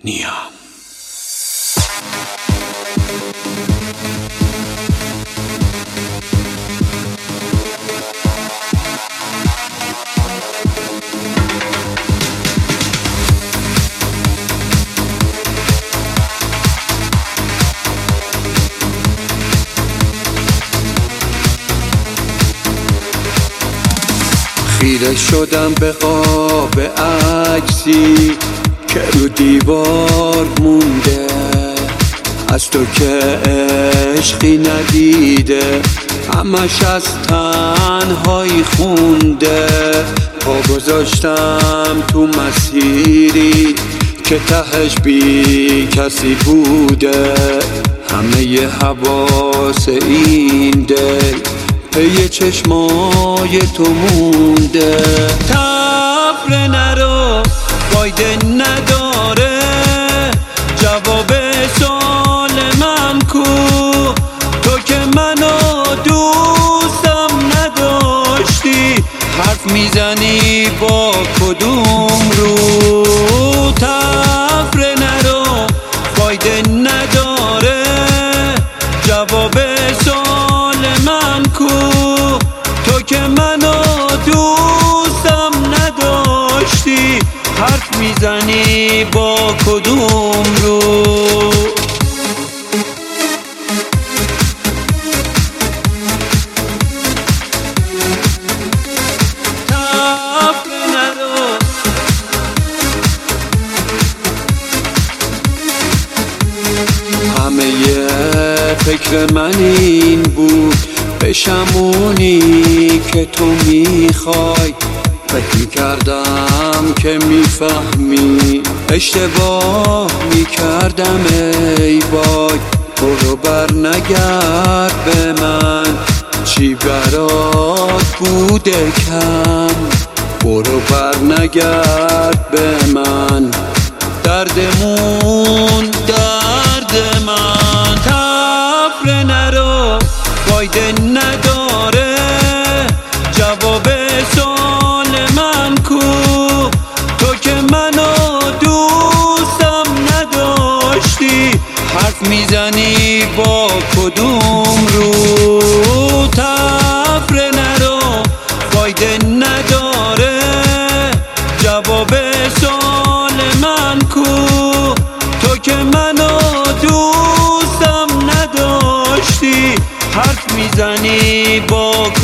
نیام. خیره شدم به قاب عکسی که رو دیوار مونده، از تو که عشقی ندیده، همش از تنهایی خونده. پا گذاشتم تو مسیری که تهش بی کسی بوده، همه ی حواس این دل پی چشمای تو مونده. تفره نرو فایده نداره، جواب سوال من کو؟ تو که منو دوستم نداشتی، حرف میزنی با کدوم رو؟ تفره نرو فایده نداره، جواب سوال من کو؟ تو که منو دوستم نداشتی، حرف میزنی با کدوم رو؟ تفره نرو. همه ی فکر من این بود بشم اونی که تو میخوای، فکر میکردم که میفهمی، اشتباه میکردم ای وای. برو بر نگرد به من، چی برات بوده کم؟ برو بر نگرد به من، دردمون درد من. تفره نرو فایده نداره، جواب سوال من کو؟ تو که منو دوستم نداشتی، حرف میزنی با کدوم رو؟ تفره نرو فایده نداره، جواب سوال من کو؟ تو که منو دوستم نداشتی، حرف میزنی با